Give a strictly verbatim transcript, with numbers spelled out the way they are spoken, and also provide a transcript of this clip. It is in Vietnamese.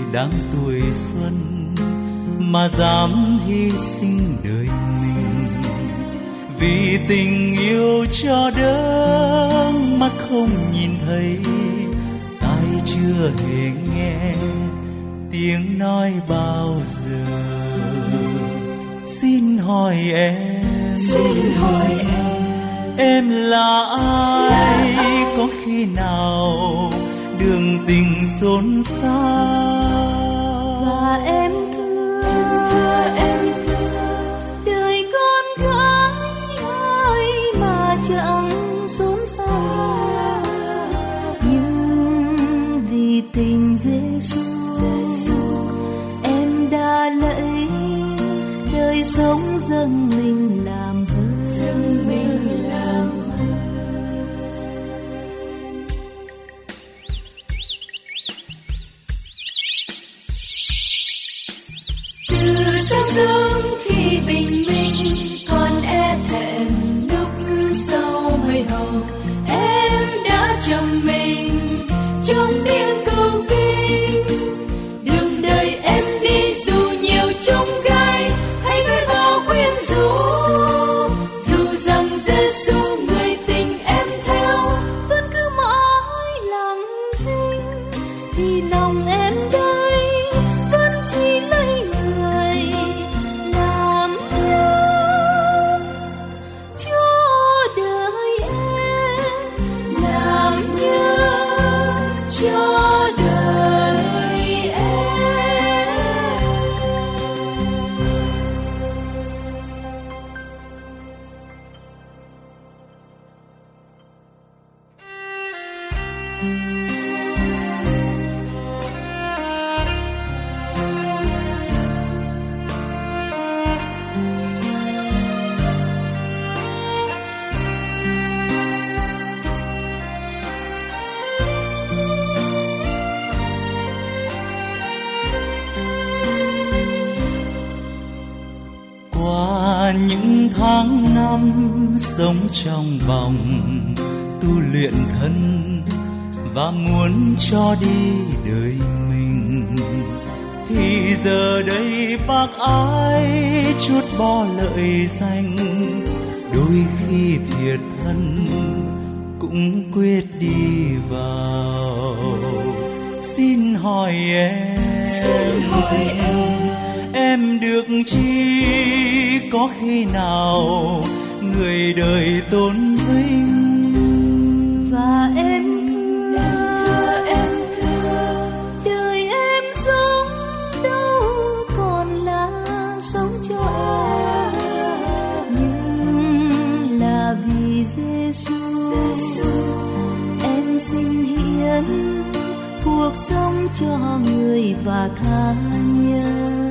đang tuổi xuân mà dám hy sinh đời mình, vì tình yêu cho đỡ mắt không nhìn thấy, tai chưa hề nghe tiếng nói bao giờ. Xin hỏi em, xin hỏi em, em là ai? Có khi nào đường tình xôn xao? Và em thưa, em thưa, đời con gái ơi mà chẳng xốn xao, nhưng vì tình Giêsu em đã lấy đời sống dâng mình làm vợ, dâng mình làm vợ. Từ sáng sớm khi bình minh còn e thẹn lúc sau mây hồng, em đã trầm mình trong tiếng cầu kinh. Đường đời em đi dù nhiều chông gai hay với bao quyến rũ, dù rằng Giêsu người tình em theo vẫn cứ mãi lặng thinh, thì lòng em đây vẫn chỉ lấy người làm nhân cho đời em, làm nhân cho đời em. Qua những tháng năm sống trong vòng tu luyện thân và muốn cho đi đời mình, thì giờ đây bác ái chút bỏ lợi danh, đôi khi thiệt thân cũng quyết đi vào. Xin hỏi em, Xin hỏi em, em được chi? Có khi nào người đời tôn vinh? và em thưa, em thưa, đời em sống đâu còn là sống cho em, nhưng là vì Giêsu em xin hiến cuộc sống cho người và tha nhân.